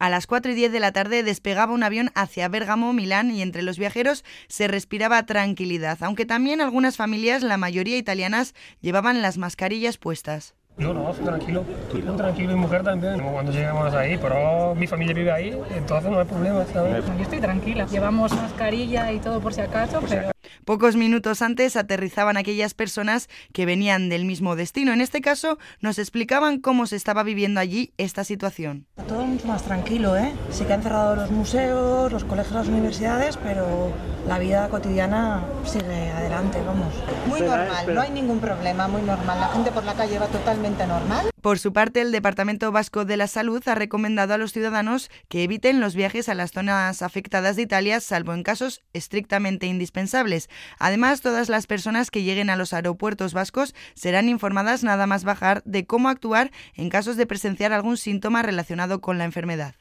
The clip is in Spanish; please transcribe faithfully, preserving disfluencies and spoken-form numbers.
A las cuatro y diez de la tarde despegaba un avión hacia Bérgamo, Milán, y entre los viajeros se respiraba tranquilidad, aunque también algunas familias, la mayoría italianas, llevaban las mascarillas puestas. Yo no, tranquilo, tranquilo, tranquilo, y mujer también. Cuando llegamos ahí, pero mi familia vive ahí, entonces no hay problema, ¿sabes? Yo estoy tranquila, llevamos mascarilla y todo por si acaso, pero... Pocos minutos antes aterrizaban aquellas personas que venían del mismo destino. En este caso, nos explicaban cómo se estaba viviendo allí esta situación. Todo mucho más tranquilo, ¿eh? Sí que han cerrado los museos, los colegios, las universidades, pero la vida cotidiana sigue adelante, vamos. Muy normal, no hay ningún problema, muy normal. La gente por la calle va totalmente normal. Por su parte, el Departamento Vasco de la Salud ha recomendado a los ciudadanos que eviten los viajes a las zonas afectadas de Italia, salvo en casos estrictamente indispensables. Además, todas las personas que lleguen a los aeropuertos vascos serán informadas nada más bajar de cómo actuar en casos de presenciar algún síntoma relacionado con la enfermedad.